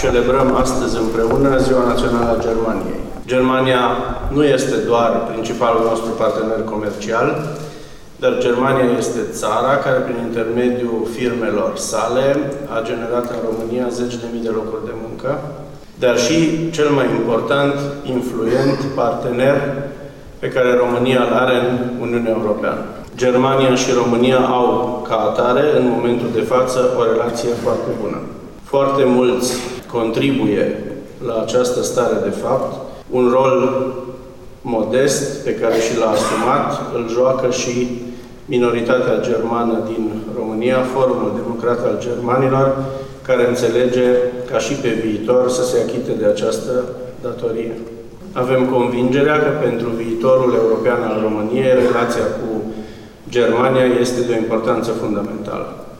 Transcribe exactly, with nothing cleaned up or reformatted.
Celebrăm astăzi împreună Ziua Națională a Germaniei. Germania nu este doar principalul nostru partener comercial, dar Germania este țara care, prin intermediul firmelor sale, a generat în România zeci de mii de locuri de muncă, dar și, cel mai important, influent partener pe care România îl are în Uniunea Europeană. Germania și România au, ca atare, în momentul de față, o relație foarte bună. Foarte mulți contribuie la această stare de fapt. Un rol modest pe care și l-a asumat îl joacă și minoritatea germană din România, Forumul Democrat al Germanilor, care înțelege ca și pe viitor să se achite de această datorie. Avem convingerea că pentru viitorul european al României, relația cu Germania este de o importanță fundamentală.